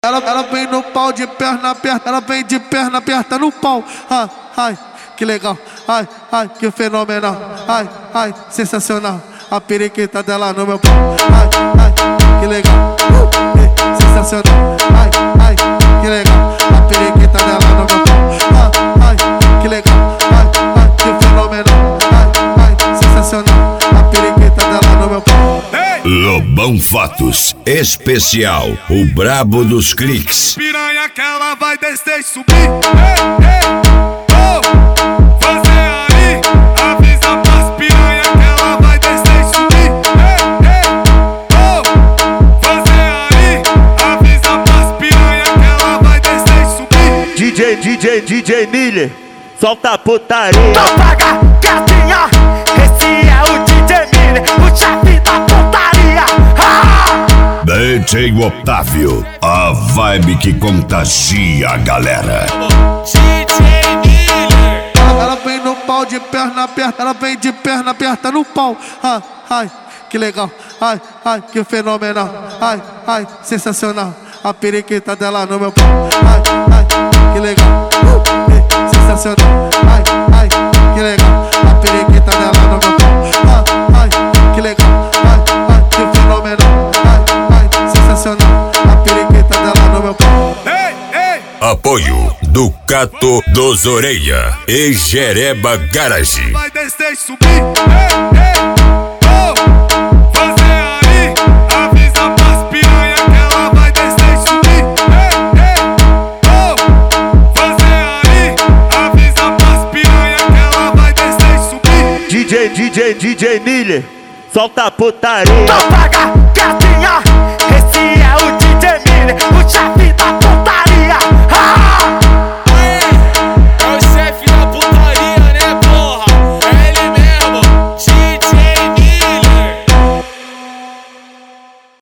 Ela vem no pau de perna aberta, ela vem de perna aberta no pau. Ai, ai, que legal. Ai, ai, que fenomenal. Ai, ai, sensacional. A periquita dela no meu pau. Ai, ai, que legal. Sensacional. Ai, ai, que legal. A periquita dela no meu pau. Ai, ai, que legal. Ai, ai, que fenomenal. Ai, ai, sensacional. A periquita dela no meu pau. Lobão Fotos Especial, o brabo dos cliques. Piranha que ela vai descer e subir. Ei, ei, oh, você aí, avisa pras piranha que ela vai descer e subir. Ei, ei, oh, você aí, avisa pras piranha que ela vai descer e subir. DJ Miller, solta a putaria. Então paga, gatinha, esse é o DJ Miller, o chefe da putaria. DJ Otávio, a vibe que contagia a galera. DJ Miller. Ela vem no pau de perna aberta, ela vem de perna aberta no pau. Ai, ai, que legal. Ai, ai, que fenomenal. Ai, ai, sensacional. A periquita dela no meu pau. Ai, ai, que legal. Sensacional. Ai, ai, que legal. A periquita dela no meu pau. Ai, ai, que legal. Ai, ai, que fenomenal. Ai, ai, sensacional. A periquita dela no meu pau. Ei, ei, Apoio Ducato dos Oreia e Jereba Garage. vai descer e subir. Ei, ei, oh, você aí, avisa pras piranha que ela vai descer e subir. Ei, ei, oh, você aí, avisa pras piranha que ela vai descer e subir. DJ Miller, solta a putaria. Então paga, gatinha,